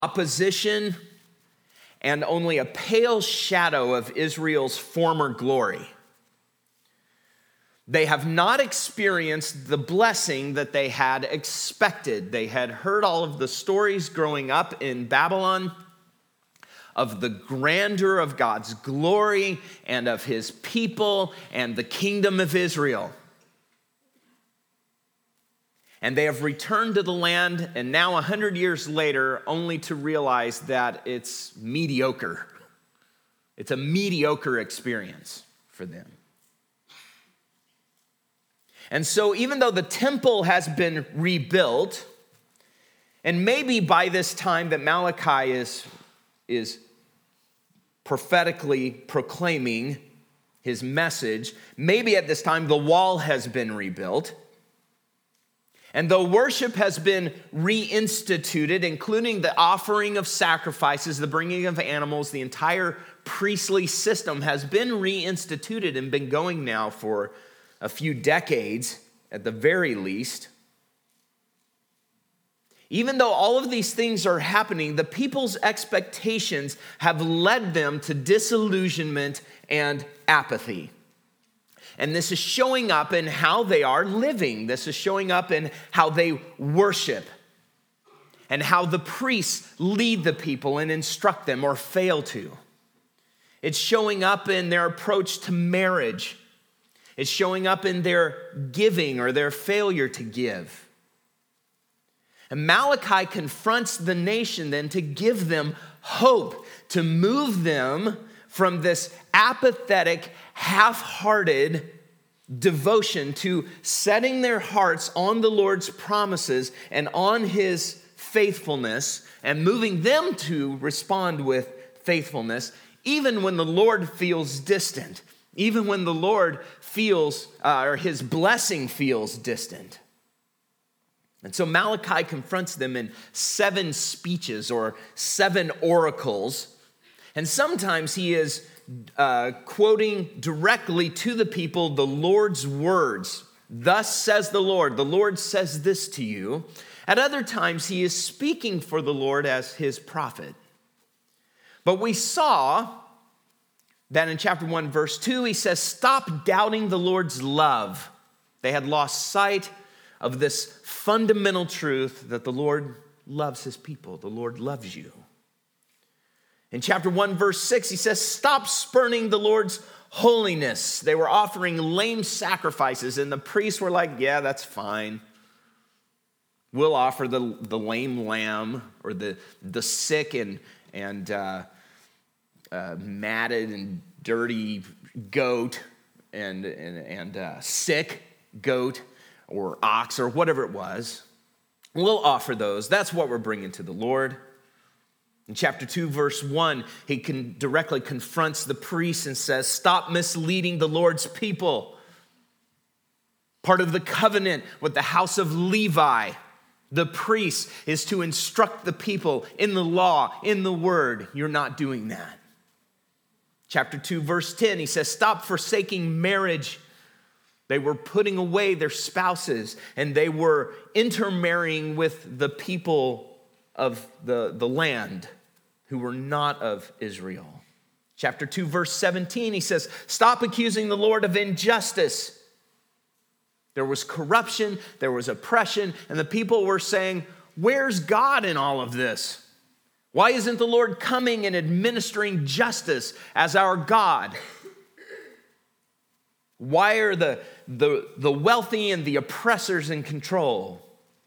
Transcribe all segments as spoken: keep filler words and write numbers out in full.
opposition, and only a pale shadow of Israel's former glory. They have not experienced the blessing that they had expected. They had heard all of the stories growing up in Babylon of the grandeur of God's glory and of his people and the kingdom of Israel. And they have returned to the land, and now a hundred years later, only to realize that it's mediocre. It's a mediocre experience for them. And so even though the temple has been rebuilt, and maybe by this time that Malachi is, is prophetically proclaiming his message, maybe at this time the wall has been rebuilt. And though worship has been reinstituted, including the offering of sacrifices, the bringing of animals, the entire priestly system has been reinstituted and been going now for a few decades at the very least. Even though all of these things are happening, the people's expectations have led them to disillusionment and apathy. And this is showing up in how they are living. This is showing up in how they worship and how the priests lead the people and instruct them or fail to. It's showing up in their approach to marriage. It's showing up in their giving or their failure to give. And Malachi confronts the nation then to give them hope, to move them from this apathetic, half-hearted devotion to setting their hearts on the Lord's promises and on his faithfulness, and moving them to respond with faithfulness, even when the Lord feels distant, even when the Lord feels, uh, or his blessing feels distant. And so Malachi confronts them in seven speeches or seven oracles. And sometimes he is uh, quoting directly to the people the Lord's words. Thus says the Lord. The Lord says this to you. At other times, he is speaking for the Lord as his prophet. But we saw that in chapter one, verse two, he says, stop doubting the Lord's love. They had lost sight of this fundamental truth that the Lord loves his people. The Lord loves you. In chapter one, verse six, he says, stop spurning the Lord's holiness. They were offering lame sacrifices, and the priests were like, yeah, that's fine. We'll offer the, the lame lamb or the, the sick and, and uh, uh, matted and dirty goat and, and, and uh, sick goat or ox or whatever it was. We'll offer those. That's what we're bringing to the Lord. In chapter two, verse one, he can directly confronts the priests and says, stop misleading the Lord's people. Part of the covenant with the house of Levi, the priest, is to instruct the people in the law, in the word. You're not doing that. Chapter two, verse ten, he says, stop forsaking marriage. They were putting away their spouses, and they were intermarrying with the people of the, the land who were not of Israel. Chapter two, verse seventeen, he says, stop accusing the Lord of injustice. There was corruption, there was oppression, and the people were saying, where's God in all of this? Why isn't the Lord coming and administering justice as our God? Why are the, the, the wealthy and the oppressors in control?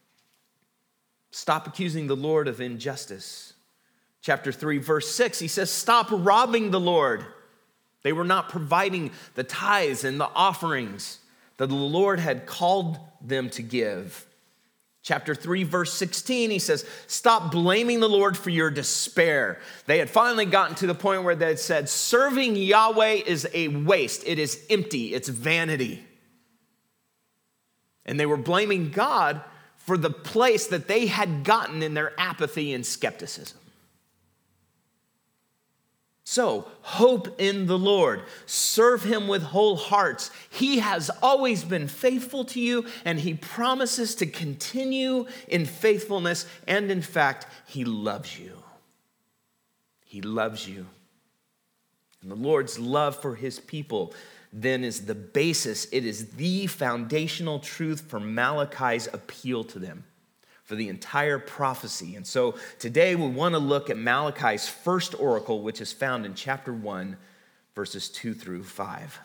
Stop accusing the Lord of injustice. Chapter three, verse six, he says, stop robbing the Lord. They were not providing the tithes and the offerings that the Lord had called them to give. Chapter three, verse sixteen, he says, stop blaming the Lord for your despair. They had finally gotten to the point where they had said, serving Yahweh is a waste. It is empty. It's vanity. And they were blaming God for the place that they had gotten in their apathy and skepticism. So, hope in the Lord. Serve him with whole hearts. He has always been faithful to you, and he promises to continue in faithfulness, and in fact, he loves you. He loves you. And the Lord's love for his people then is the basis. It is the foundational truth for Malachi's appeal to them, for the entire prophecy. And so today we want to look at Malachi's first oracle, which is found in chapter one, verses two through five.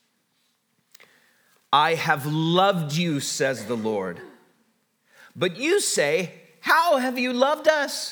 I have loved you, says the Lord. But you say, how have you loved us?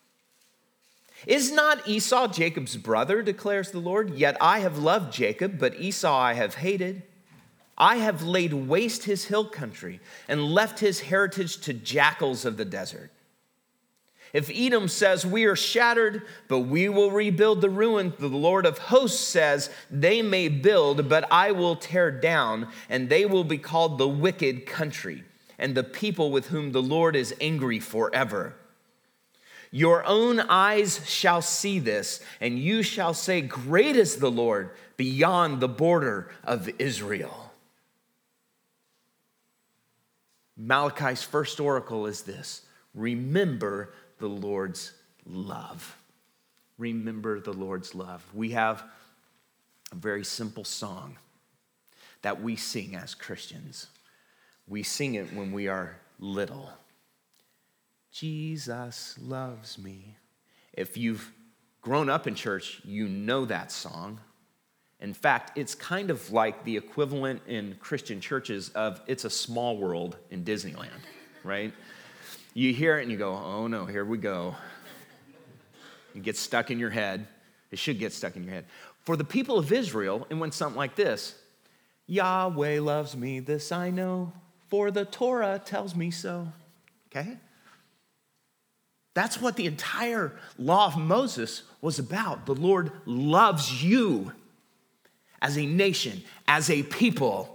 Is not Esau Jacob's brother, declares the Lord? Yet I have loved Jacob, but Esau I have hated. I have laid waste his hill country and left his heritage to jackals of the desert. If Edom says, we are shattered, but we will rebuild the ruin, the Lord of hosts says, they may build, but I will tear down, and they will be called the wicked country, and the people with whom the Lord is angry forever. Your own eyes shall see this, and you shall say, great is the Lord beyond the border of Israel. Malachi's first oracle is this: remember the Lord's love. Remember the Lord's love. We have a very simple song that we sing as Christians. We sing it when we are little. Jesus loves me. If you've grown up in church, you know that song. In fact, it's kind of like the equivalent in Christian churches of It's a Small World in Disneyland, right? You hear it and you go, oh no, here we go. It gets stuck in your head. It should get stuck in your head. For the people of Israel, it went something like this: Yahweh loves me, this I know, for the Torah tells me so. Okay? That's what the entire law of Moses was about. The Lord loves you as a nation, as a people.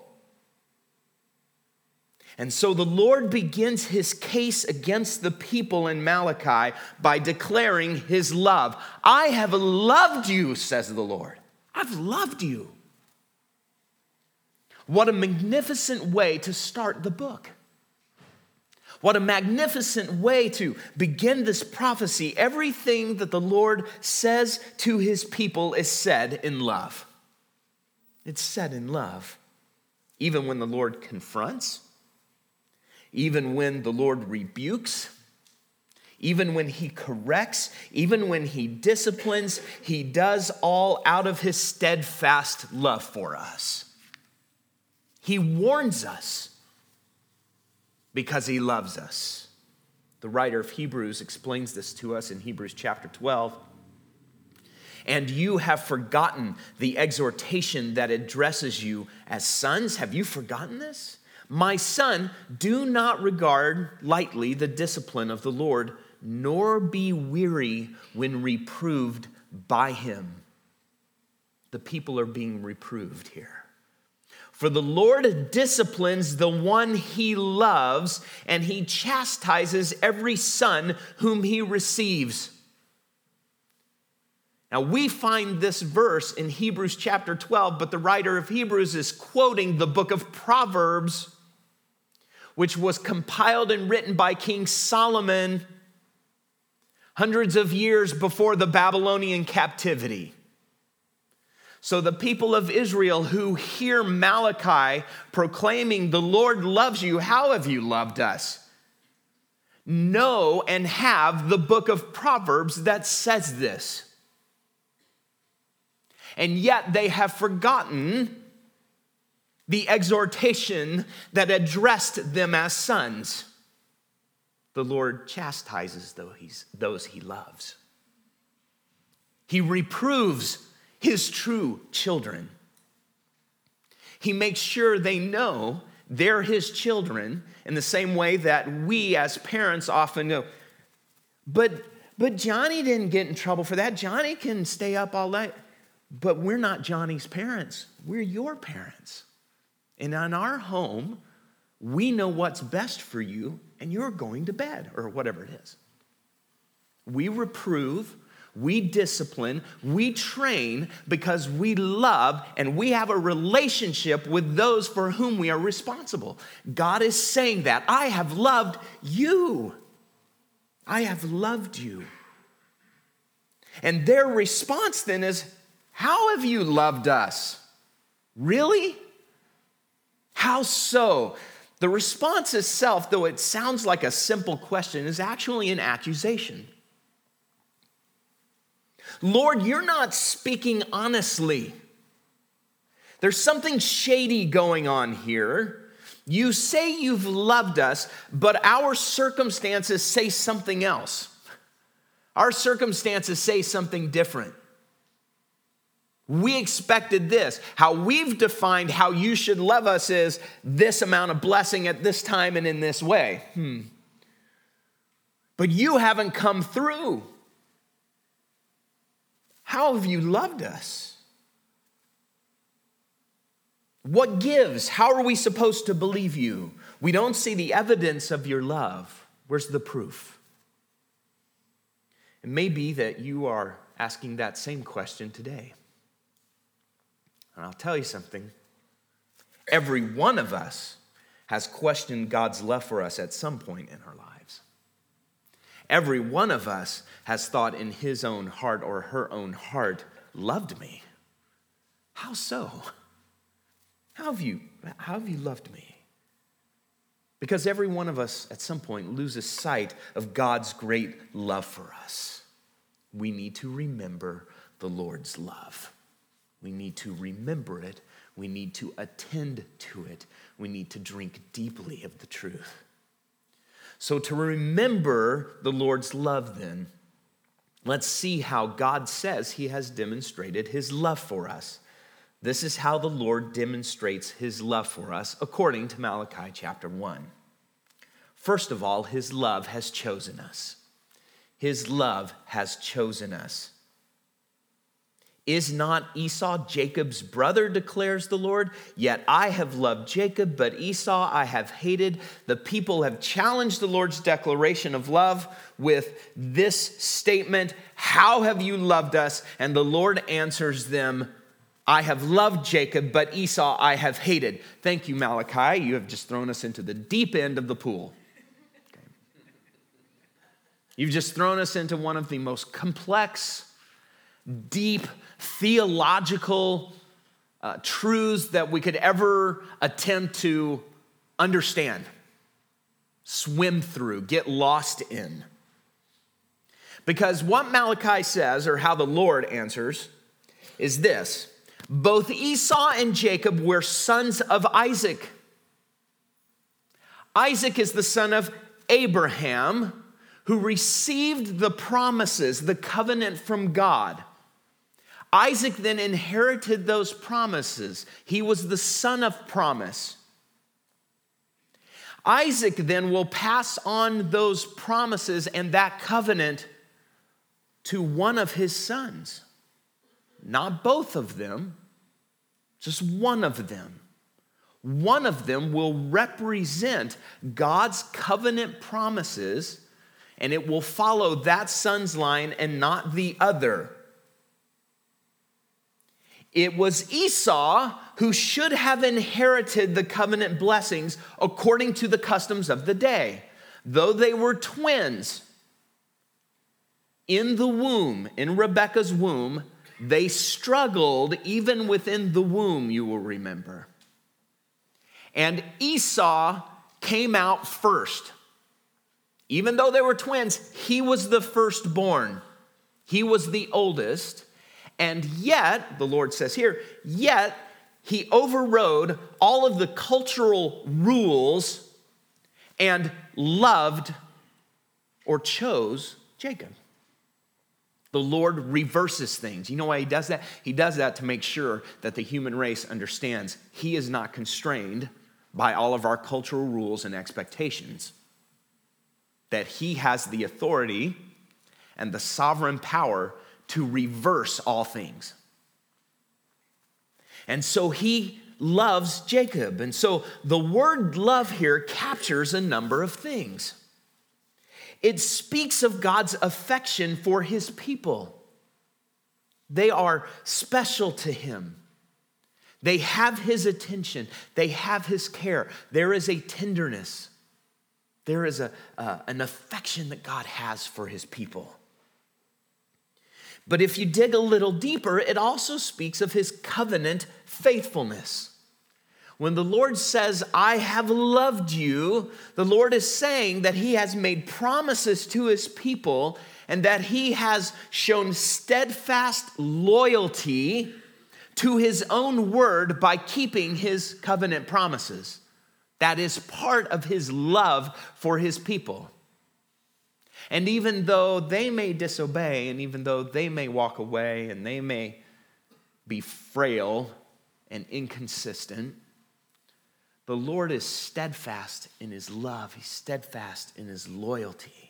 And so the Lord begins his case against the people in Malachi by declaring his love. I have loved you, says the Lord. I've loved you. What a magnificent way to start the book. What a magnificent way to begin this prophecy. Everything that the Lord says to his people is said in love. It's said in love. Even when the Lord confronts, even when the Lord rebukes, even when he corrects, even when he disciplines, he does all out of his steadfast love for us. He warns us because he loves us. The writer of Hebrews explains this to us in Hebrews chapter twelve. And you have forgotten the exhortation that addresses you as sons. Have you forgotten this? My son, do not regard lightly the discipline of the Lord, nor be weary when reproved by him. The people are being reproved here. For the Lord disciplines the one he loves, and he chastises every son whom he receives. Now, we find this verse in Hebrews chapter twelve, but the writer of Hebrews is quoting the book of Proverbs, which was compiled and written by King Solomon hundreds of years before the Babylonian captivity. So the people of Israel who hear Malachi proclaiming, the Lord loves you, how have you loved us? Know and have the book of Proverbs that says this. And yet they have forgotten the exhortation that addressed them as sons. The Lord chastises those he loves. He reproves his true children. He makes sure they know they're his children in the same way that we as parents often know. But, but Johnny didn't get in trouble for that. Johnny can stay up all night. But we're not Johnny's parents. We're your parents. And in our home, we know what's best for you, and you're going to bed, or whatever it is. We reprove, we discipline, we train because we love, and we have a relationship with those for whom we are responsible. God is saying that. I have loved you. I have loved you. And their response then is, how have you loved us? Really? How so? The response itself, though it sounds like a simple question, is actually an accusation. Lord, you're not speaking honestly. There's something shady going on here. You say you've loved us, but our circumstances say something else. Our circumstances say something different. We expected this. How we've defined how you should love us is this amount of blessing at this time and in this way. Hmm. But you haven't come through. How have you loved us? What gives? How are we supposed to believe you? We don't see the evidence of your love. Where's the proof? It may be that you are asking that same question today. And I'll tell you something. Every one of us has questioned God's love for us at some point in our lives. Every one of us has thought in his own heart or her own heart, loved me. How so? How have you, how have you loved me? Because every one of us at some point loses sight of God's great love for us. We need to remember the Lord's love. We need to remember it. We need to attend to it. We need to drink deeply of the truth. So to remember the Lord's love then, let's see how God says he has demonstrated his love for us. This is how the Lord demonstrates his love for us according to Malachi chapter one. First of all, his love has chosen us. His love has chosen us. Is not Esau Jacob's brother, declares the Lord? Yet I have loved Jacob, but Esau I have hated. The people have challenged the Lord's declaration of love with this statement, how have you loved us? And the Lord answers them, I have loved Jacob, but Esau I have hated. Thank you, Malachi. You have just thrown us into the deep end of the pool. Okay. You've just thrown us into one of the most complex, deep, theological uh, truths that we could ever attempt to understand, swim through, get lost in. Because what Malachi says, or how the Lord answers, is this. Both Esau and Jacob were sons of Isaac. Isaac is the son of Abraham, who received the promises, the covenant from God. Isaac then inherited those promises. He was the son of promise. Isaac then will pass on those promises and that covenant to one of his sons. Not both of them, just one of them. One of them will represent God's covenant promises, and it will follow that son's line and not the other. It was Esau who should have inherited the covenant blessings according to the customs of the day. Though they were twins, in the womb, in Rebekah's womb, they struggled even within the womb, you will remember. And Esau came out first. Even though they were twins, he was the firstborn. He was the oldest. And yet, the Lord says here, yet he overrode all of the cultural rules and loved or chose Jacob. The Lord reverses things. You know why he does that? He does that to make sure that the human race understands he is not constrained by all of our cultural rules and expectations. That he has the authority and the sovereign power to reverse all things. And so he loves Jacob. And so the word love here captures a number of things. It speaks of God's affection for his people. They are special to him. They have his attention. They have his care. There is a tenderness. There is a, uh, an affection that God has for his people. But if you dig a little deeper, it also speaks of his covenant faithfulness. When the Lord says, I have loved you, the Lord is saying that he has made promises to his people and that he has shown steadfast loyalty to his own word by keeping his covenant promises. That is part of his love for his people. And even though they may disobey, and even though they may walk away, and they may be frail and inconsistent, the Lord is steadfast in his love. He's steadfast in his loyalty.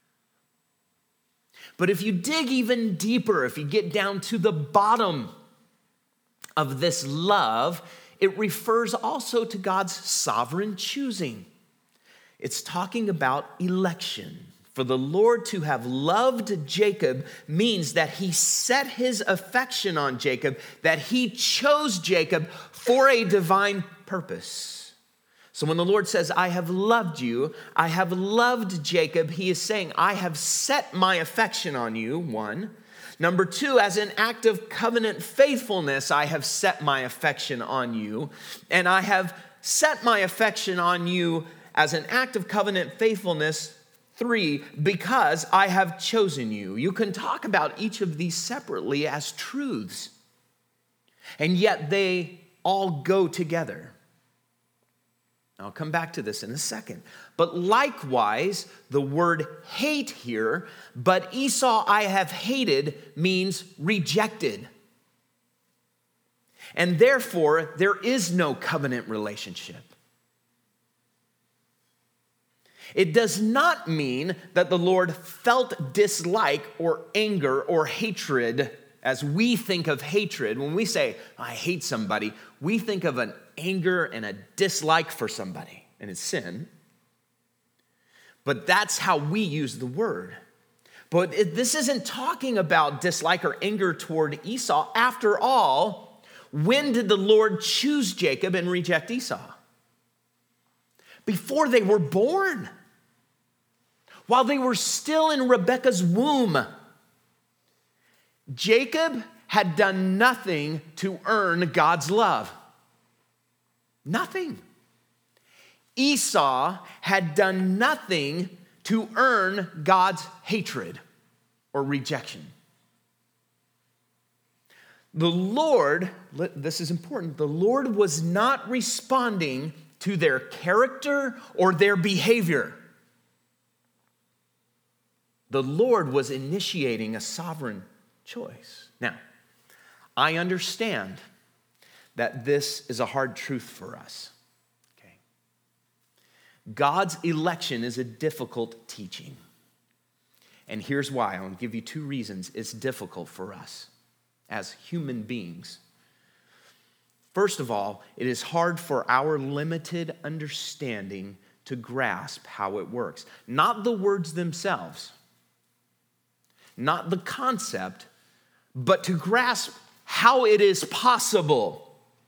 But if you dig even deeper, if you get down to the bottom of this love, it refers also to God's sovereign choosing. It's talking about election. For the Lord to have loved Jacob means that he set his affection on Jacob, that he chose Jacob for a divine purpose. So when the Lord says, I have loved you, I have loved Jacob, he is saying, I have set my affection on you, one. Number two, as an act of covenant faithfulness, I have set my affection on you. And I have set my affection on you as an act of covenant faithfulness, three, because I have chosen you. You can talk about each of these separately as truths, and yet they all go together. I'll come back to this in a second. But likewise, the word hate here, but Esau I have hated, means rejected. And therefore, there is no covenant relationship. It does not mean that the Lord felt dislike or anger or hatred as we think of hatred. When we say, I hate somebody, we think of an anger and a dislike for somebody, and it's sin. But that's how we use the word. But it, this isn't talking about dislike or anger toward Esau. After all, when did the Lord choose Jacob and reject Esau? Before they were born. While they were still in Rebekah's womb. Jacob had done nothing to earn God's love. Nothing. Esau had done nothing to earn God's hatred or rejection. The Lord, this is important, the Lord was not responding to their character or their behavior. The Lord was initiating a sovereign choice. Now, I understand that this is a hard truth for us. Okay? God's election is a difficult teaching. And here's why. I'll give you two reasons it's difficult for us as human beings. First of all, it is hard for our limited understanding to grasp how it works. Not the words themselves, not the concept, but to grasp how it is possible.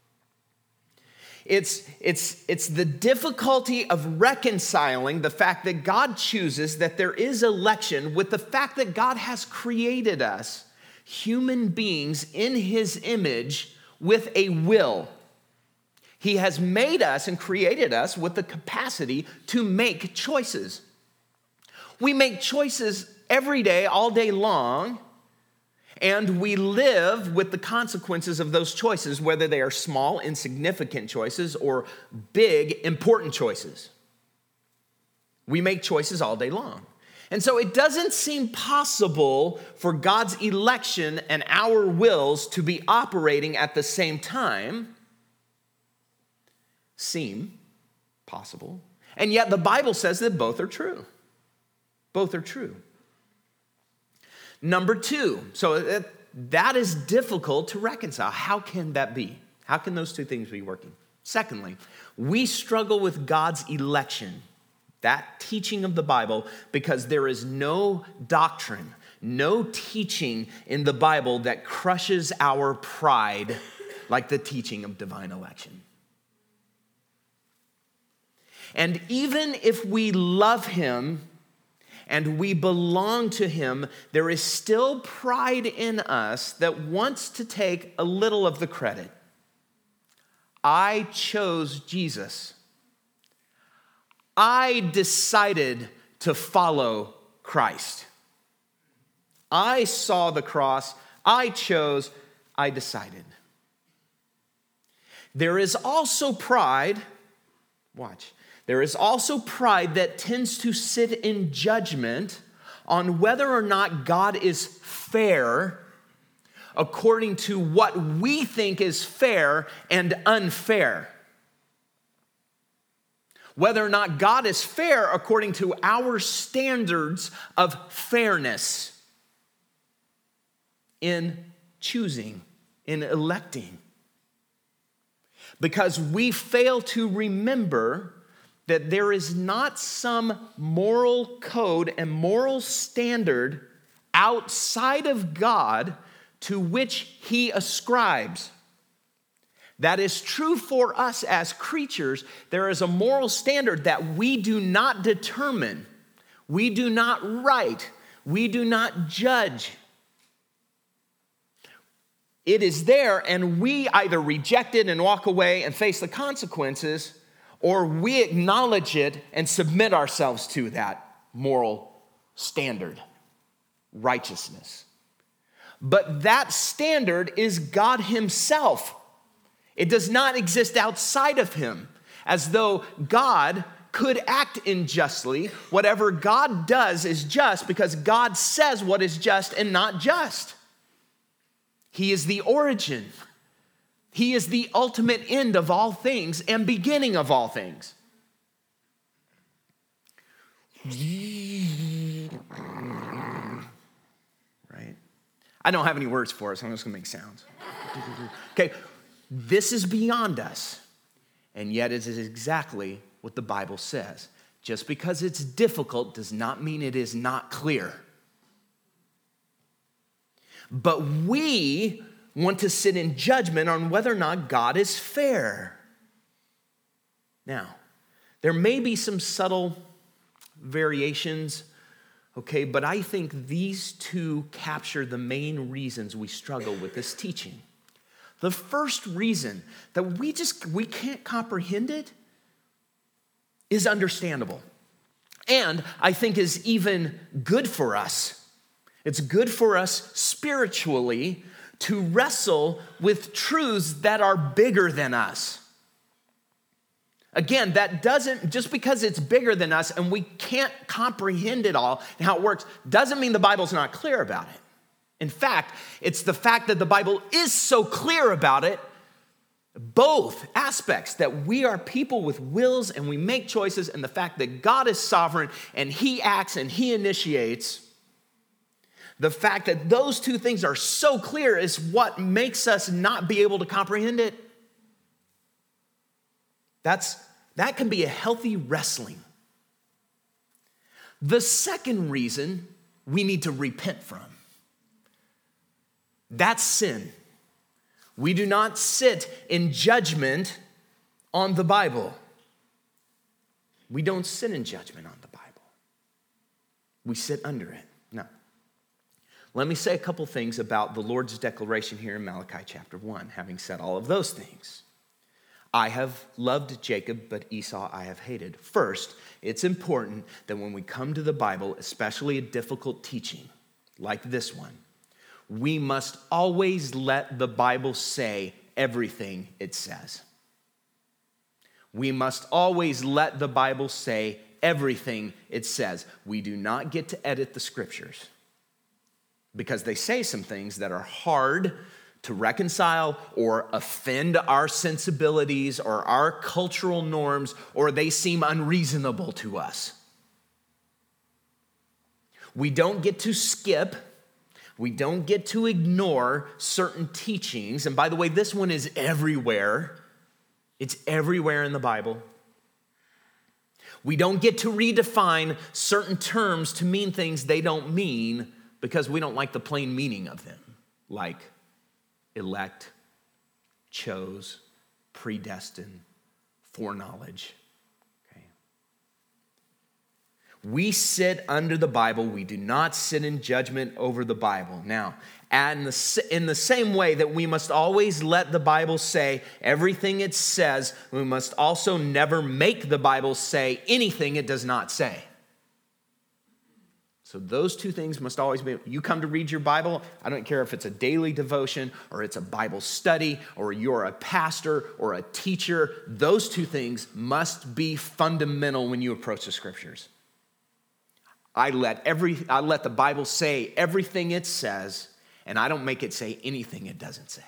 It's, it's, it's the difficulty of reconciling the fact that God chooses, that there is election, with the fact that God has created us, human beings in his image, with a will. He has made us and created us with the capacity to make choices. We make choices every day, all day long, and we live with the consequences of those choices, whether they are small, insignificant choices or big, important choices. We make choices all day long. And so it doesn't seem possible for God's election and our wills to be operating at the same time. Seem possible. And yet the Bible says that both are true. Both are true. Number two, so that, that is difficult to reconcile. How can that be? How can those two things be working? Secondly, we struggle with God's election, that teaching of the Bible, because there is no doctrine, no teaching in the Bible that crushes our pride like the teaching of divine election. And even if we love him and we belong to him, there is still pride in us that wants to take a little of the credit. I chose Jesus. I decided to follow Christ. I saw the cross. I chose. I decided. There is also pride, watch, there is also pride that tends to sit in judgment on whether or not God is fair according to what we think is fair and unfair. Whether or not God is fair according to our standards of fairness in choosing, in electing. Because we fail to remember that there is not some moral code and moral standard outside of God to which he ascribes. That is true for us as creatures. There is a moral standard that we do not determine. We do not write. We do not judge. It is there, and we either reject it and walk away and face the consequences, or we acknowledge it and submit ourselves to that moral standard, righteousness. But that standard is God himself. It does not exist outside of him, as though God could act unjustly. Whatever God does is just because God says what is just and not just. He is the origin. He is the ultimate end of all things and beginning of all things. Right? I don't have any words for it, so I'm just going to make sounds. Okay, this is beyond us, and yet it is exactly what the Bible says. Just because it's difficult does not mean it is not clear. But we want to sit in judgment on whether or not God is fair. Now, there may be some subtle variations, okay, but I think these two capture the main reasons we struggle with this teaching. The first reason that we just, we can't comprehend it is understandable. And I think is even good for us. It's good for us spiritually to wrestle with truths that are bigger than us. Again, that doesn't, just because it's bigger than us and we can't comprehend it all and how it works, doesn't mean the Bible's not clear about it. In fact, it's the fact that the Bible is so clear about it, both aspects, that we are people with wills and we make choices, and the fact that God is sovereign and he acts and he initiates. The fact that those two things are so clear is what makes us not be able to comprehend it. That's, that can be a healthy wrestling. The second reason we need to repent from, that's sin. We do not sit in judgment on the Bible. We don't sit in judgment on the Bible. We sit under it. Now, let me say a couple things about the Lord's declaration here in Malachi chapter one, having said all of those things. I have loved Jacob, but Esau I have hated. First, it's important that when we come to the Bible, especially a difficult teaching like this one, we must always let the Bible say everything it says. We must always let the Bible say everything it says. We do not get to edit the scriptures because they say some things that are hard to reconcile or offend our sensibilities or our cultural norms, or they seem unreasonable to us. We don't get to skip. We don't get to ignore certain teachings. And by the way, this one is everywhere. It's everywhere in the Bible. We don't get to redefine certain terms to mean things they don't mean because we don't like the plain meaning of them, like elect, chose, predestined, foreknowledge. Okay. We sit under the Bible. We do not sit in judgment over the Bible. Now, and the, in the same way that we must always let the Bible say everything it says, we must also never make the Bible say anything it does not say. So those two things must always be, you come to read your Bible, I don't care if it's a daily devotion or it's a Bible study or you're a pastor or a teacher, those two things must be fundamental when you approach the scriptures. I let every I let the Bible say everything it says, and I don't make it say anything it doesn't say.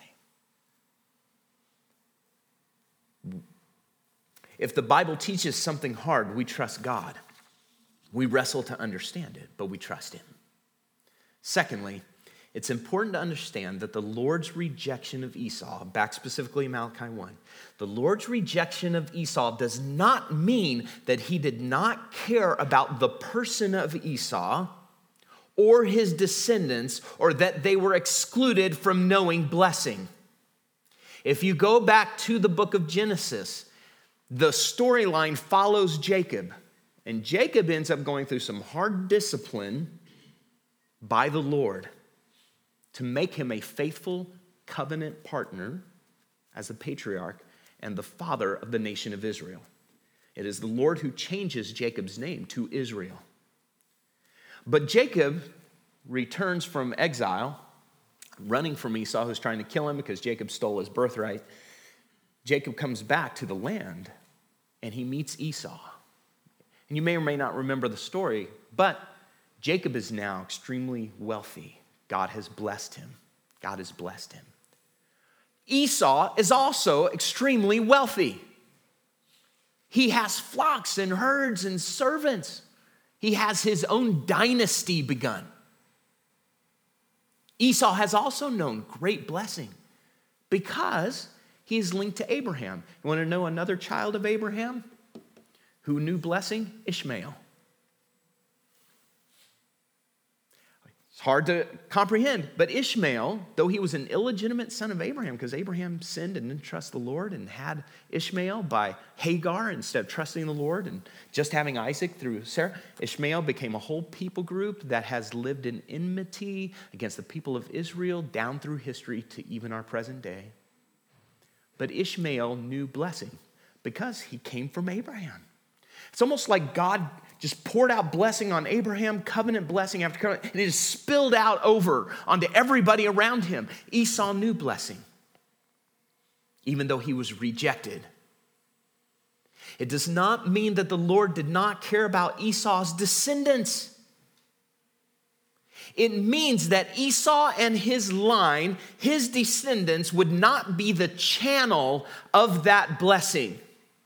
If the Bible teaches something hard, we trust God. We wrestle to understand it, but we trust him. Secondly, it's important to understand that the Lord's rejection of Esau, back specifically in Malachi one, the Lord's rejection of Esau does not mean that he did not care about the person of Esau or his descendants, or that they were excluded from knowing blessing. If you go back to the book of Genesis, the storyline follows Jacob. And Jacob ends up going through some hard discipline by the Lord to make him a faithful covenant partner as a patriarch and the father of the nation of Israel. It is the Lord who changes Jacob's name to Israel. But Jacob returns from exile, running from Esau, who's trying to kill him because Jacob stole his birthright. Jacob comes back to the land, and he meets Esau. And you may or may not remember the story, but Jacob is now extremely wealthy. God has blessed him. God has blessed him. Esau is also extremely wealthy. He has flocks and herds and servants. He has his own dynasty begun. Esau has also known great blessing because he is linked to Abraham. You want to know another child of Abraham who knew blessing? Ishmael. It's hard to comprehend, but Ishmael, though he was an illegitimate son of Abraham, because Abraham sinned and didn't trust the Lord and had Ishmael by Hagar instead of trusting the Lord and just having Isaac through Sarah, Ishmael became a whole people group that has lived in enmity against the people of Israel down through history to even our present day. But Ishmael knew blessing because he came from Abraham. It's almost like God just poured out blessing on Abraham, covenant blessing after covenant, and it just spilled out over onto everybody around him. Esau knew blessing, even though he was rejected. It does not mean that the Lord did not care about Esau's descendants. It means that Esau and his line, his descendants, would not be the channel of that blessing.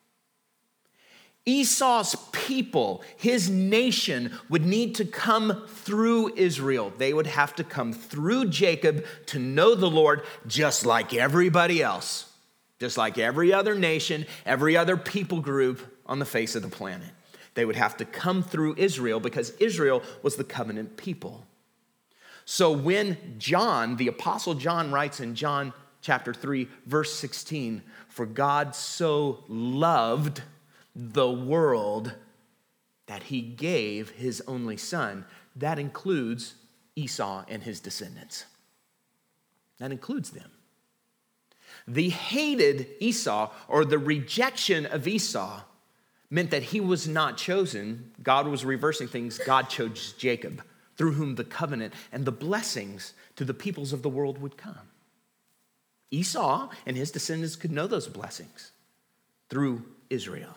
Esau's people, his nation, would need to come through Israel. They would have to come through Jacob to know the Lord, just like everybody else, just like every other nation, every other people group on the face of the planet. They would have to come through Israel because Israel was the covenant people. So when John, the Apostle John, writes in John chapter three, verse sixteen, "For God so loved the world that he gave his only son," that includes Esau and his descendants. That includes them. The hated Esau, or the rejection of Esau, meant that he was not chosen. God was reversing things. God chose Jacob, through whom the covenant and the blessings to the peoples of the world would come. Esau and his descendants could know those blessings through Israel.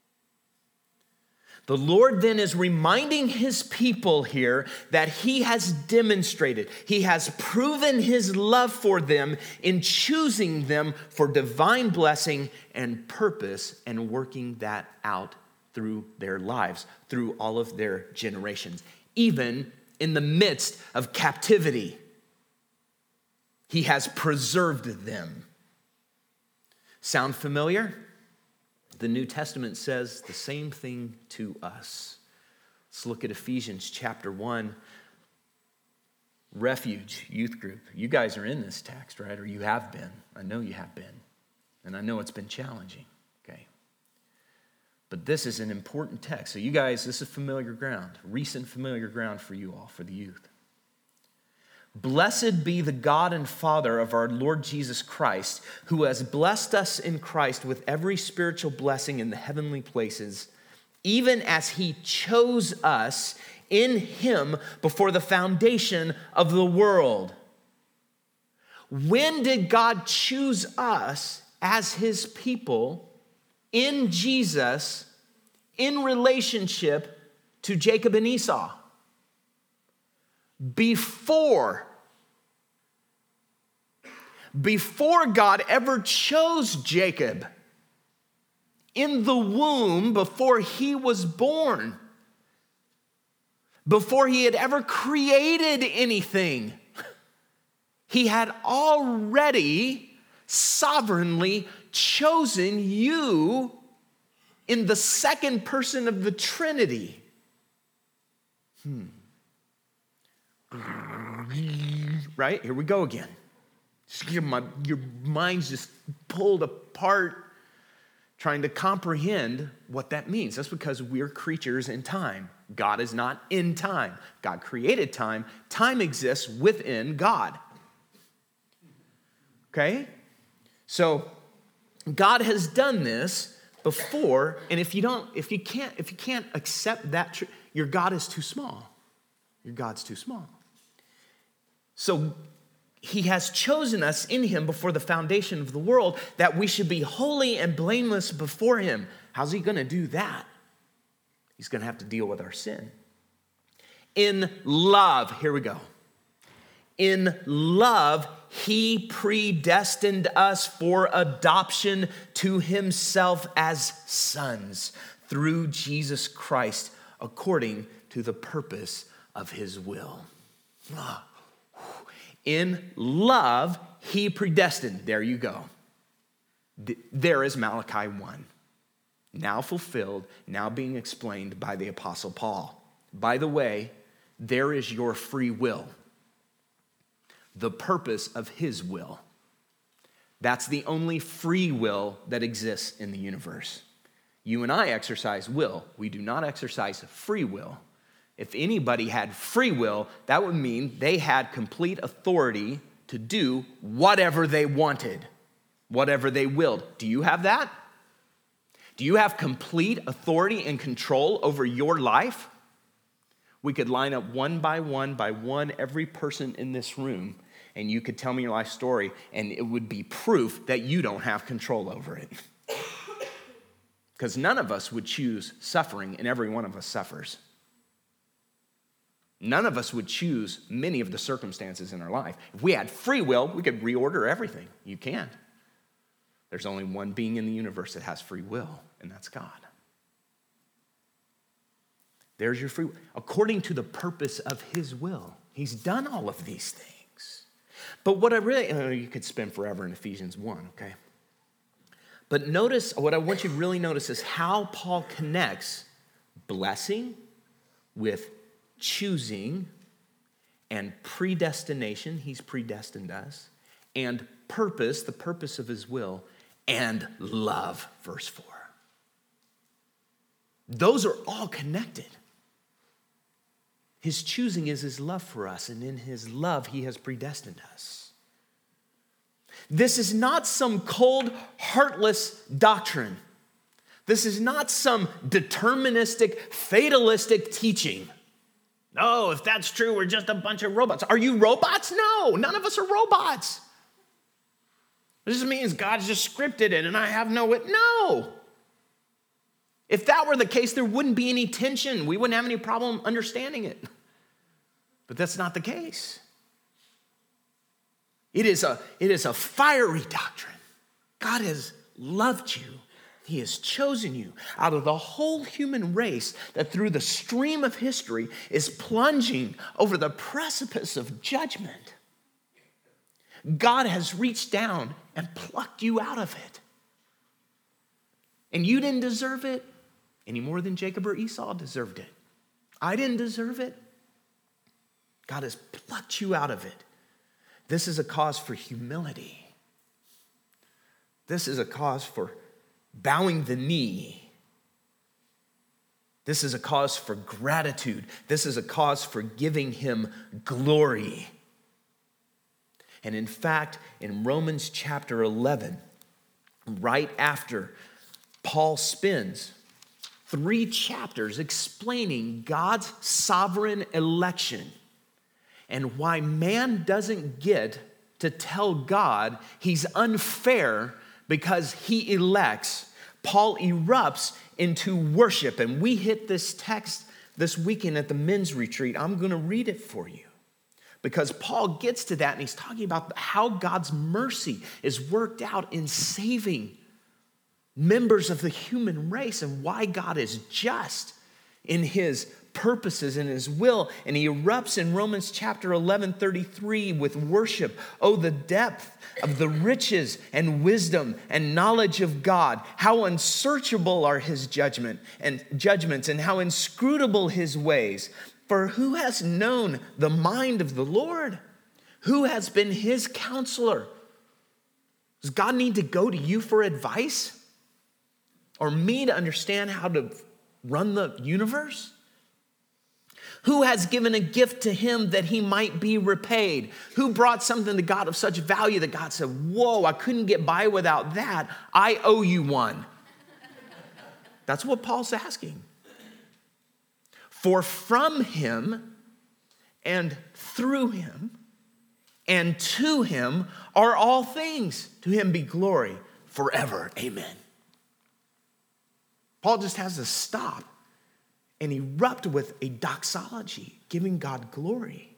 The Lord then is reminding his people here that he has demonstrated, he has proven his love for them in choosing them for divine blessing and purpose and working that out through their lives, through all of their generations, even in the midst of captivity. He has preserved them. Sound familiar? The New Testament says the same thing to us. Let's look at Ephesians chapter one. Refuge youth group. You guys are in this text, right? Or you have been. I know you have been. And I know it's been challenging. Okay. But this is an important text. So you guys, this is familiar ground, recent familiar ground for you all, for the youth. Blessed be the God and Father of our Lord Jesus Christ, who has blessed us in Christ with every spiritual blessing in the heavenly places, even as he chose us in him before the foundation of the world. When did God choose us as his people in Jesus in relationship to Jacob and Esau? Before, before God ever chose Jacob in the womb, before he was born, before he had ever created anything, he had already sovereignly chosen you in the second person of the Trinity. Hmm. Right? Here we go again. Your, my, your mind's just pulled apart trying to comprehend what that means. That's because we're creatures in time. God is not in time. God created time. Time exists within God. Okay? So God has done this before, and if you don't, if you can't, if you can't accept that truth, your God is too small. Your God's too small. So he has chosen us in him before the foundation of the world that we should be holy and blameless before him. How's he going to do that? He's going to have to deal with our sin. In love, here we go. In love, he predestined us for adoption to himself as sons through Jesus Christ, according to the purpose of his will. In love, he predestined. There you go. There is Malachi one. Now fulfilled, now being explained by the Apostle Paul. By the way, there is your free will. The purpose of his will. That's the only free will that exists in the universe. You and I exercise will. We do not exercise free will. If anybody had free will, that would mean they had complete authority to do whatever they wanted, whatever they willed. Do you have that? Do you have complete authority and control over your life? We could line up one by one by one every person in this room, and you could tell me your life story, and it would be proof that you don't have control over it. Because none of us would choose suffering, and every one of us suffers. None of us would choose many of the circumstances in our life. If we had free will, we could reorder everything. You can't. There's only one being in the universe that has free will, and that's God. There's your free will. According to the purpose of his will. He's done all of these things. But what I really, oh, you could spend forever in Ephesians one, okay? But notice, what I want you to really notice is how Paul connects blessing with choosing and predestination. He's predestined us. And purpose, the purpose of his will, and love, verse four. Those are all connected. His choosing is his love for us, and in his love, he has predestined us. This is not some cold, heartless doctrine. This is not some deterministic, fatalistic teaching. No, if that's true, we're just a bunch of robots. Are you robots? No, none of us are robots. This means God's just scripted it and I have no it. No. If that were the case, there wouldn't be any tension. We wouldn't have any problem understanding it. But that's not the case. It is a, it is a fiery doctrine. God has loved you. He has chosen you out of the whole human race that through the stream of history is plunging over the precipice of judgment. God has reached down and plucked you out of it. And you didn't deserve it any more than Jacob or Esau deserved it. I didn't deserve it. God has plucked you out of it. This is a cause for humility. This is a cause for bowing the knee This is a cause for gratitude. This is a cause for giving him glory. And in fact, in Romans chapter eleven, right after Paul spends three chapters explaining God's sovereign election and why man doesn't get to tell God he's unfair because he elects, Paul erupts into worship. And we hit this text this weekend at the men's retreat. I'm going to read it for you because Paul gets to that and he's talking about how God's mercy is worked out in saving members of the human race and why God is just in his purposes and his will. And he erupts in Romans chapter eleven thirty-three with worship. Oh, the depth of the riches and wisdom and knowledge of God. How unsearchable are his judgment and judgments, and how inscrutable his ways. For who has known the mind of the Lord? Who has been his counselor? Does God need to go to you for advice? Or me to understand how to run the universe? Who has given a gift to him that he might be repaid? Who brought something to God of such value that God said, whoa, I couldn't get by without that. I owe you one. That's what Paul's asking. For from him and through him and to him are all things. To him be glory forever. Amen. Paul just has to stop and erupt with a doxology, giving God glory.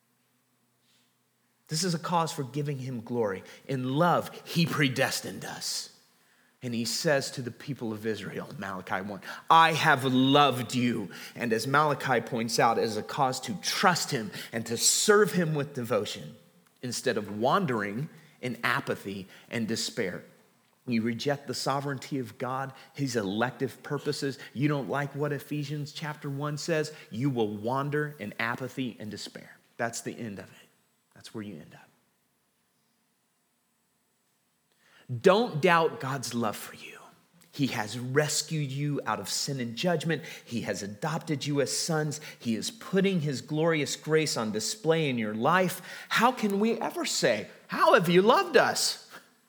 This is a cause for giving him glory. In love, he predestined us. And he says to the people of Israel, Malachi one, I have loved you. And as Malachi points out, it is a cause to trust him and to serve him with devotion instead of wandering in apathy and despair. You reject the sovereignty of God, his elective purposes. You don't like what Ephesians chapter one says. You will wander in apathy and despair. That's the end of it. That's where you end up. Don't doubt God's love for you. He has rescued you out of sin and judgment. He has adopted you as sons. He is putting his glorious grace on display in your life. How can we ever say, how have you loved us?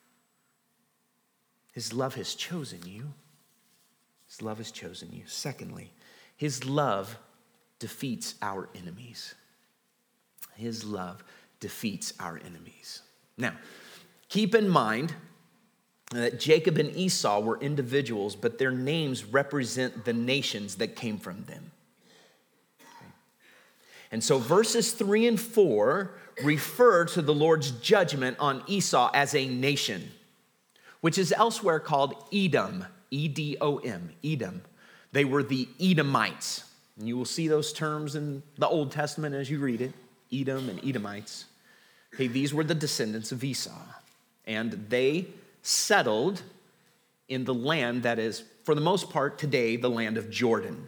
His love has chosen you. His love has chosen you. Secondly, his love defeats our enemies. His love defeats our enemies. Now, keep in mind that Jacob and Esau were individuals, but their names represent the nations that came from them. Okay. And so verses three and four refer to the Lord's judgment on Esau as a nation, which is elsewhere called Edom, E D O M, Edom. They were the Edomites. And you will see those terms in the Old Testament as you read it, Edom and Edomites. Okay, these were the descendants of Esau. And they settled in the land that is, for the most part today, the land of Jordan.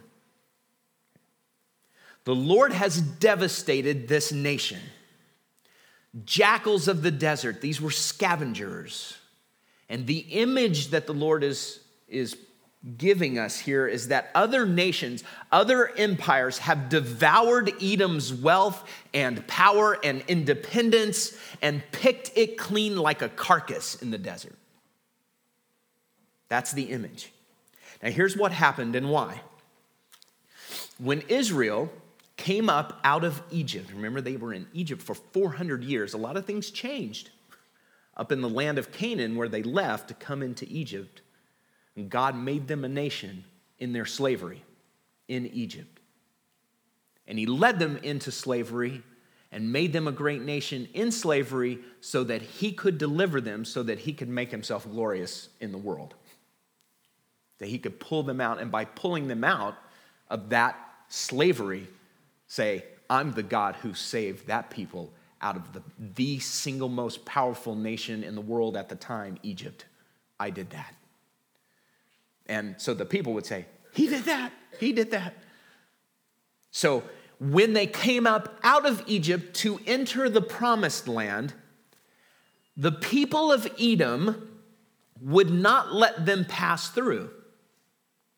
The Lord has devastated this nation. Jackals of the desert, these were scavengers. And the image that the Lord is, is giving us here is that other nations, other empires have devoured Edom's wealth and power and independence and picked it clean like a carcass in the desert. That's the image. Now here's what happened and why. When Israel came up out of Egypt, remember they were in Egypt for four hundred years, a lot of things changed. Up in the land of Canaan where they left to come into Egypt, and God made them a nation in their slavery in Egypt. And he led them into slavery and made them a great nation in slavery so that he could deliver them, so that he could make himself glorious in the world. That he could pull them out, and by pulling them out of that slavery, say, I'm the God who saved that people out of the, the single most powerful nation in the world at the time, Egypt. I did that. And so the people would say, he did that, he did that. So when they came up out of Egypt to enter the promised land, the people of Edom would not let them pass through.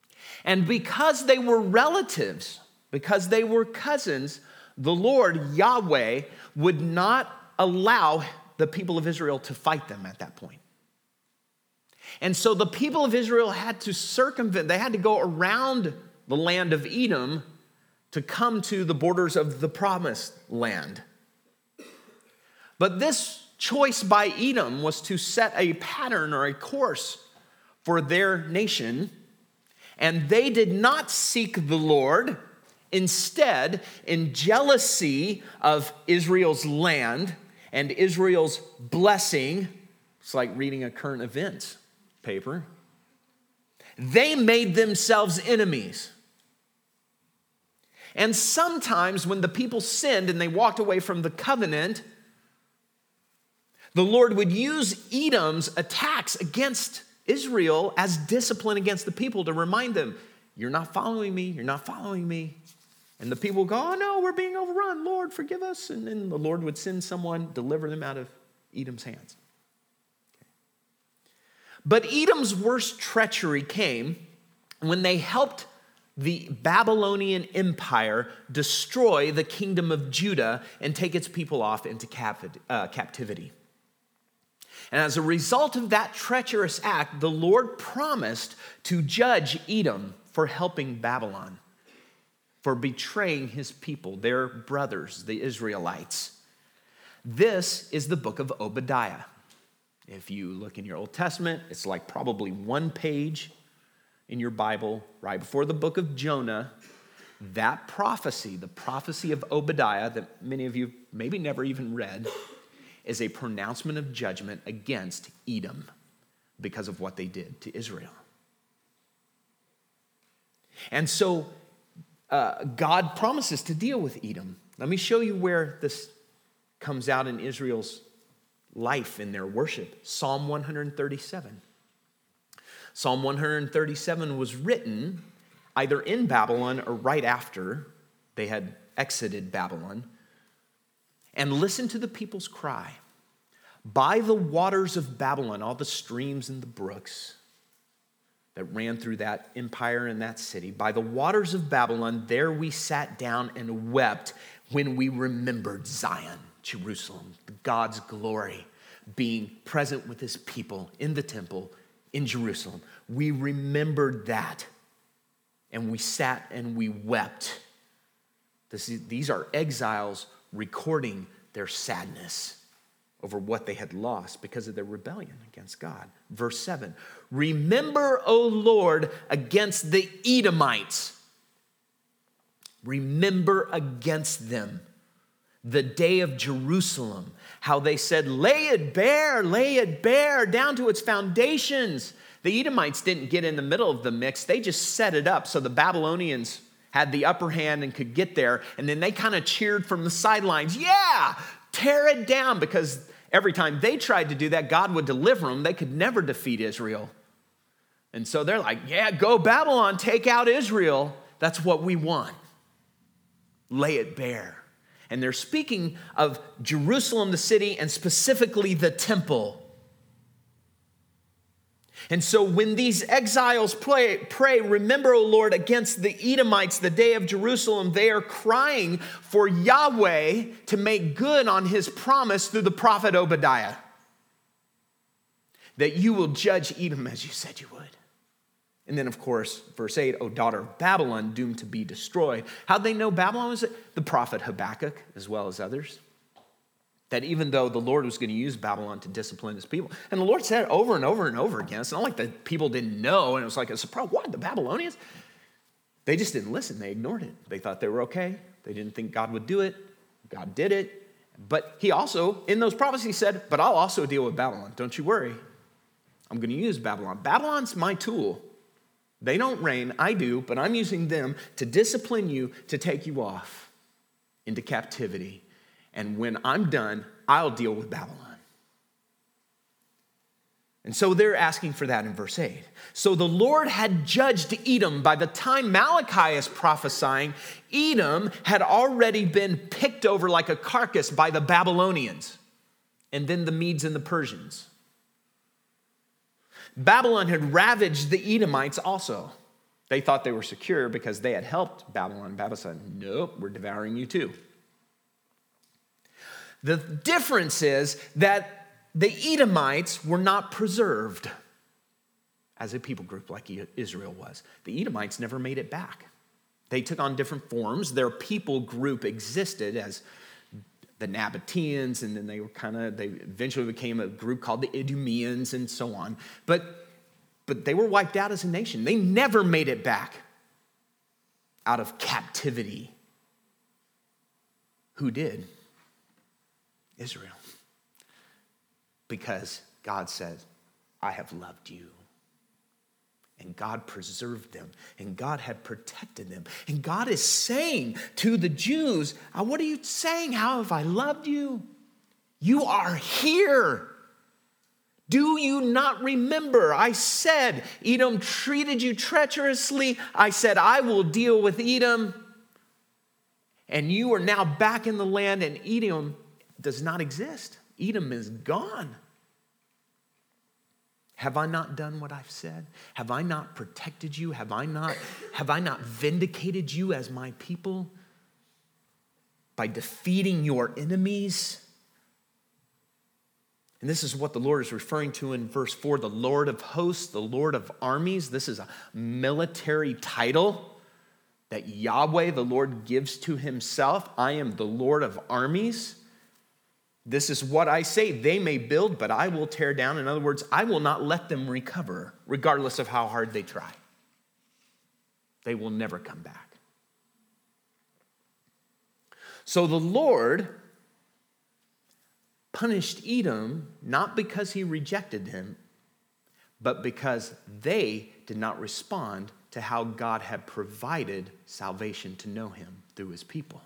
And because they were relatives, because they were cousins, the Lord, Yahweh, would not allow the people of Israel to fight them at that point. And so the people of Israel had to circumvent, they had to go around the land of Edom to come to the borders of the promised land. But this choice by Edom was to set a pattern or a course for their nation, and they did not seek the Lord. Instead, in jealousy of Israel's land and Israel's blessing, it's like reading a current events paper, they made themselves enemies. And sometimes when the people sinned and they walked away from the covenant, the Lord would use Edom's attacks against Israel as discipline against the people to remind them, you're not following me, you're not following me. And the people would go, oh no, we're being overrun, Lord, forgive us. And then the Lord would send someone, deliver them out of Edom's hands. But Edom's worst treachery came when they helped the Babylonian Empire destroy the kingdom of Judah and take its people off into captivity. And as a result of that treacherous act, the Lord promised to judge Edom for helping Babylon, for betraying his people, their brothers, the Israelites. This is the book of Obadiah. If you look in your Old Testament, it's like probably one page in your Bible, right before the book of Jonah. That prophecy, the prophecy of Obadiah, that many of you maybe never even read, is a pronouncement of judgment against Edom because of what they did to Israel. And so uh, God promises to deal with Edom. Let me show you where this comes out in Israel's life, in their worship. Psalm one thirty-seven. Psalm one thirty-seven was written either in Babylon or right after they had exited Babylon. And listen to the people's cry. By the waters of Babylon, all the streams and the brooks that ran through that empire and that city, by the waters of Babylon, there we sat down and wept when we remembered Zion, Jerusalem, God's glory, being present with his people in the temple in Jerusalem. We remembered that, and we sat and we wept. This is, these are exiles recording their sadness over what they had lost because of their rebellion against God. Verse seven, remember, O Lord, against the Edomites. Remember against them the day of Jerusalem, how they said, lay it bare, lay it bare, down to its foundations. The Edomites didn't get in the middle of the mix. They just set it up so the Babylonians had the upper hand and could get there. And then they kind of cheered from the sidelines. Yeah, tear it down, because every time they tried to do that, God would deliver them. They could never defeat Israel. And so they're like, yeah, go Babylon, take out Israel. That's what we want. Lay it bare. And they're speaking of Jerusalem, the city, and specifically the temple. And so when these exiles pray, pray, remember, O Lord, against the Edomites, the day of Jerusalem, they are crying for Yahweh to make good on his promise through the prophet Obadiah, that you will judge Edom as you said you would. And then, of course, verse eight, O daughter of Babylon, doomed to be destroyed. How'd they know Babylon was it? The prophet Habakkuk, as well as others. That even though the Lord was going to use Babylon to discipline his people, and the Lord said it over and over and over again. It's not like the people didn't know, and it was like a surprise. What, the Babylonians? They just didn't listen. They ignored it. They thought they were okay. They didn't think God would do it. God did it. But he also, in those prophecies, said, but I'll also deal with Babylon. Don't you worry. I'm going to use Babylon. Babylon's my tool. They don't reign, I do, but I'm using them to discipline you, to take you off into captivity. And when I'm done, I'll deal with Babylon. And so they're asking for that in verse eight. So the Lord had judged Edom. By the time Malachi is prophesying, Edom had already been picked over like a carcass by the Babylonians, and then the Medes and the Persians. Babylon had ravaged the Edomites also. They thought they were secure because they had helped Babylon. Babylon said, nope, we're devouring you too. The difference is that the Edomites were not preserved as a people group like Israel was. The Edomites never made it back. They took on different forms. Their people group existed as the Nabateans, and then they were kind of, they eventually became a group called the Idumeans and so on. But, but they were wiped out as a nation. They never made it back out of captivity. Who did? Israel. Because God said, I have loved you. And God preserved them. And God had protected them. And God is saying to the Jews, what are you saying? How have I loved you? You are here. Do you not remember? I said, Edom treated you treacherously. I said, I will deal with Edom. And you are now back in the land, and Edom does not exist. Edom is gone. Have I not done what I've said? Have I not protected you? Have I not, have I not vindicated you as my people by defeating your enemies? And this is what the Lord is referring to in verse four, the Lord of hosts, the Lord of armies. This is a military title that Yahweh, the Lord, gives to himself. I am the Lord of armies. This is what I say. They may build, but I will tear down. In other words, I will not let them recover, regardless of how hard they try. They will never come back. So the Lord punished Edom, not because he rejected him, but because they did not respond to how God had provided salvation to know him through his people.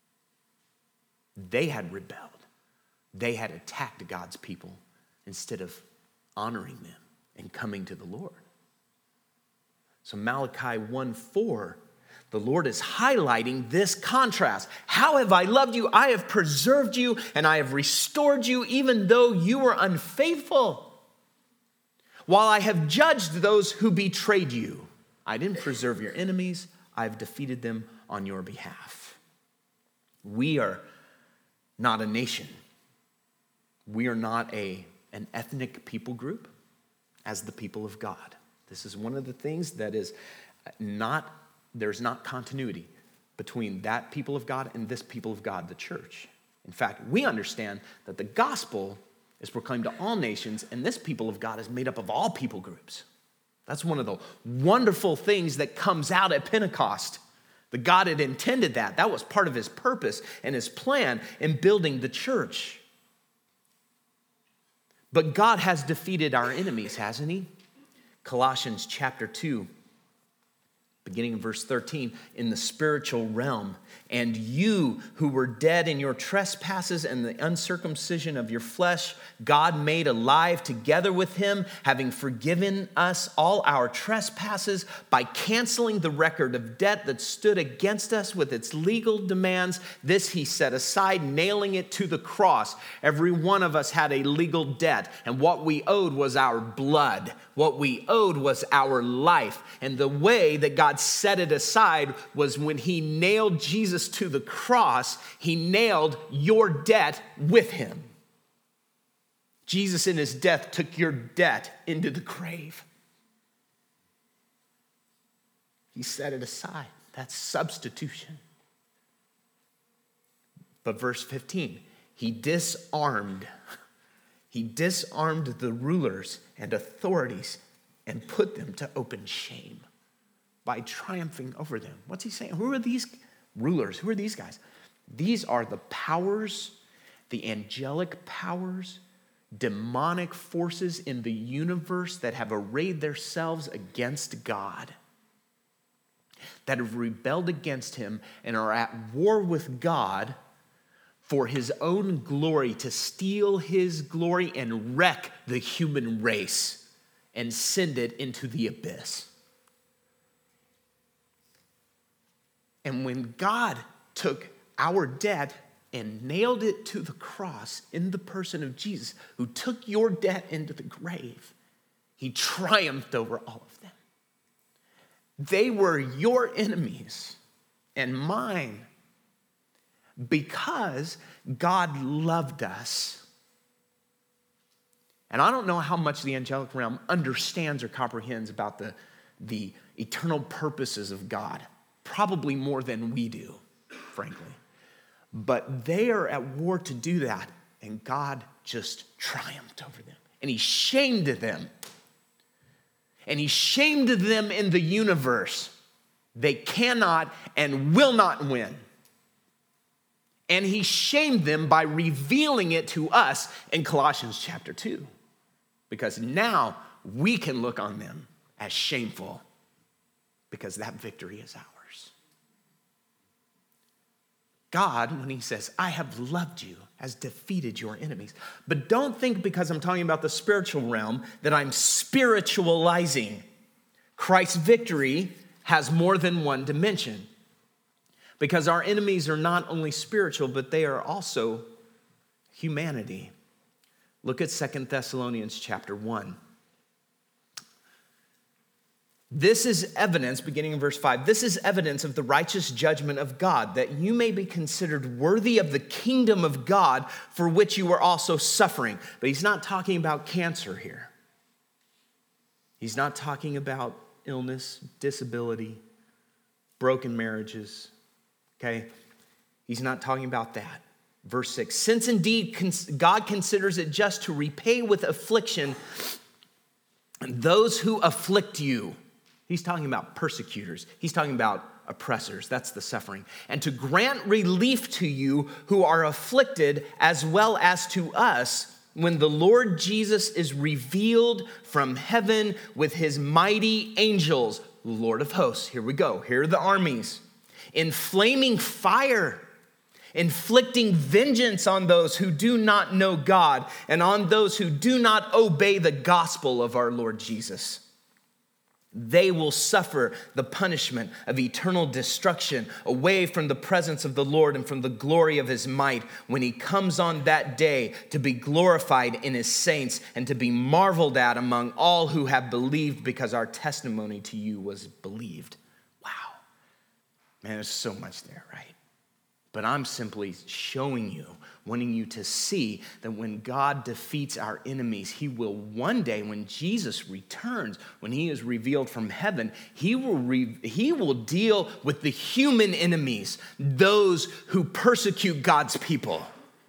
They had rebelled. They had attacked God's people instead of honoring them and coming to the Lord. So Malachi one four, the Lord is highlighting this contrast. How have I loved you? I have preserved you and I have restored you even though you were unfaithful. While I have judged those who betrayed you, I didn't preserve your enemies. I've defeated them on your behalf. We are not a nation. We are not a, an ethnic people group as the people of God. This is one of the things that is not, there's not continuity between that people of God and this people of God, the church. In fact, we understand that the gospel is proclaimed to all nations, and this people of God is made up of all people groups. That's one of the wonderful things that comes out at Pentecost. The God had intended that. That was part of his purpose and his plan in building the church. But God has defeated our enemies, hasn't he? Colossians chapter two, beginning in verse thirteen, in the spiritual realm. And you who were dead in your trespasses and the uncircumcision of your flesh, God made alive together with him, having forgiven us all our trespasses by canceling the record of debt that stood against us with its legal demands. This he set aside, nailing it to the cross. Every one of us had a legal debt, and what we owed was our blood. What we owed was our life. And the way that God set it aside was when he nailed Jesus to the cross, he nailed your debt with him. Jesus in his death took your debt into the grave. He set it aside. That's substitution. But verse fifteen, he disarmed. He disarmed the rulers and authorities and put them to open shame by triumphing over them. What's he saying? Who are these rulers? Who are these guys? These are the powers, the angelic powers, demonic forces in the universe that have arrayed themselves against God, that have rebelled against him and are at war with God for his own glory, to steal his glory and wreck the human race and send it into the abyss. And when God took our debt and nailed it to the cross in the person of Jesus, who took your debt into the grave, he triumphed over all of them. They were your enemies and mine because God loved us. And I don't know how much the angelic realm understands or comprehends about the, the eternal purposes of God. Probably more than we do, frankly. But they are at war to do that, and God just triumphed over them. And he shamed them. And he shamed them in the universe. They cannot and will not win. And he shamed them by revealing it to us in Colossians chapter two. Because now we can look on them as shameful because that victory is ours. God, when he says, I have loved you, has defeated your enemies. But don't think because I'm talking about the spiritual realm that I'm spiritualizing. Christ's victory has more than one dimension. Because our enemies are not only spiritual, but they are also humanity. Look at Second Thessalonians chapter one. This is evidence, beginning in verse five, this is evidence of the righteous judgment of God, that you may be considered worthy of the kingdom of God for which you are also suffering. But he's not talking about cancer here. He's not talking about illness, disability, broken marriages, okay? He's not talking about that. Verse six, since indeed God considers it just to repay with affliction those who afflict you. He's talking about persecutors. He's talking about oppressors. That's the suffering. And to grant relief to you who are afflicted, as well as to us, when the Lord Jesus is revealed from heaven with his mighty angels, Lord of hosts. Here we go. Here are the armies. In flaming fire, inflicting vengeance on those who do not know God and on those who do not obey the gospel of our Lord Jesus. They will suffer the punishment of eternal destruction away from the presence of the Lord and from the glory of his might when he comes on that day to be glorified in his saints and to be marveled at among all who have believed because our testimony to you was believed. Wow. Man, there's so much there, right? But I'm simply showing you, wanting you to see that when God defeats our enemies, he will one day, when Jesus returns, when he is revealed from heaven, he will, re- he will deal with the human enemies, those who persecute God's people.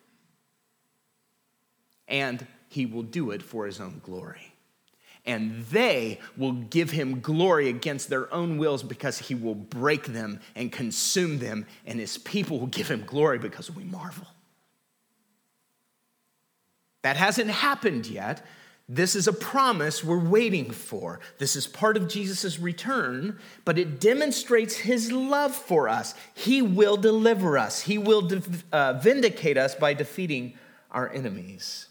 And he will do it for his own glory. And they will give him glory against their own wills because he will break them and consume them, and his people will give him glory because we marvel. That hasn't happened yet. This is a promise we're waiting for. This is part of Jesus' return, but it demonstrates his love for us. He will deliver us. He will de- uh, vindicate us by defeating our enemies.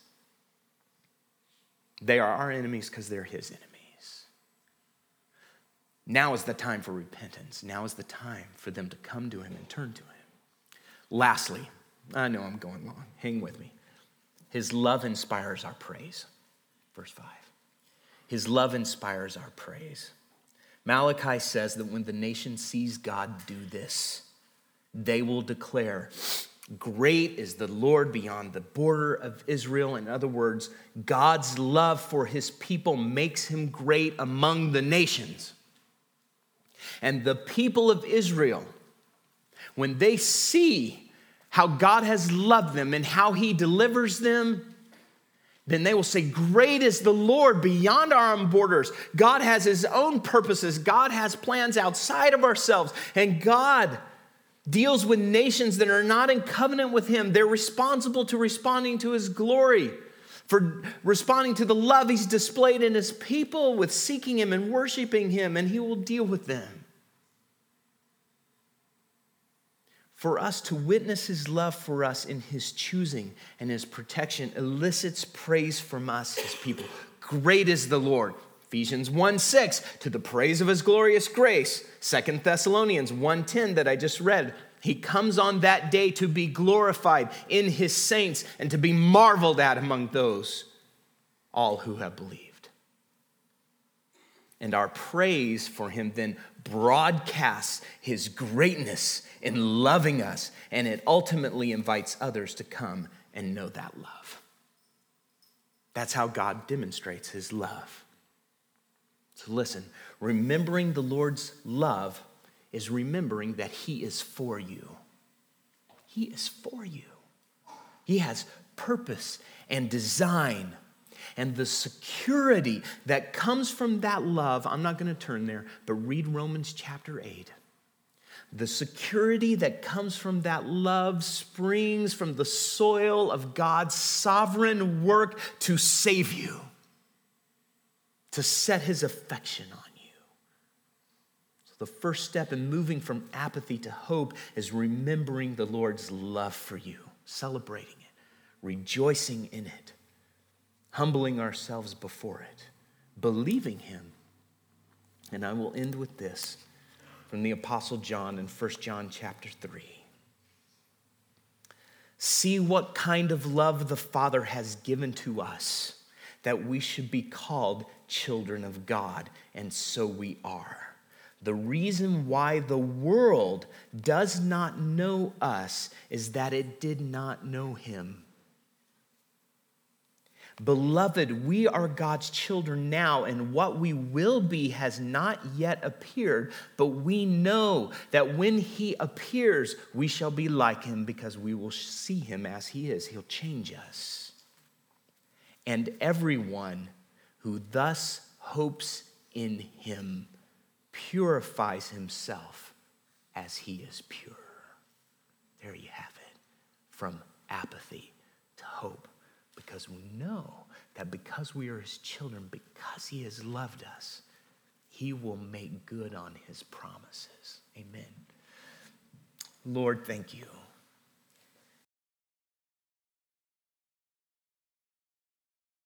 They are our enemies because they're his enemies. Now is the time for repentance. Now is the time for them to come to him and turn to him. Lastly, I know I'm going long. Hang with me. His love inspires our praise. Verse five. His love inspires our praise. Malachi says that when the nation sees God do this, they will declare, great is the Lord beyond the border of Israel. In other words, God's love for his people makes him great among the nations. And the people of Israel, when they see how God has loved them and how he delivers them, then they will say, great is the Lord beyond our own borders. God has his own purposes. God has plans outside of ourselves. And God deals with nations that are not in covenant with him. They're responsible to responding to his glory, for responding to the love he's displayed in his people with seeking him and worshiping him, and he will deal with them. For us to witness his love for us in his choosing and his protection elicits praise from us, his people. Great is the Lord. Ephesians one six, to the praise of his glorious grace. Second Thessalonians one ten that I just read. He comes on that day to be glorified in his saints and to be marveled at among those all who have believed. And our praise for him then broadcasts his greatness in loving us, and it ultimately invites others to come and know that love. That's how God demonstrates his love. So listen, remembering the Lord's love is remembering that he is for you. He is for you. He has purpose and design. And the security that comes from that love, I'm not going to turn there, but read Romans chapter eight. The security that comes from that love springs from the soil of God's sovereign work to save you, to set his affection on you. So the first step in moving from apathy to hope is remembering the Lord's love for you, celebrating it, rejoicing in it, humbling ourselves before it, believing him. And I will end with this from the Apostle John in First John chapter three. See what kind of love the Father has given to us, that we should be called children of God, and so we are. The reason why the world does not know us is that it did not know him. Beloved, we are God's children now, and what we will be has not yet appeared, but we know that when he appears, we shall be like him because we will see him as he is. He'll change us. And everyone who thus hopes in him purifies himself as he is pure. There you have it, from apathy to hope. Because we know that because we are his children, because he has loved us, he will make good on his promises. Amen. Lord, thank you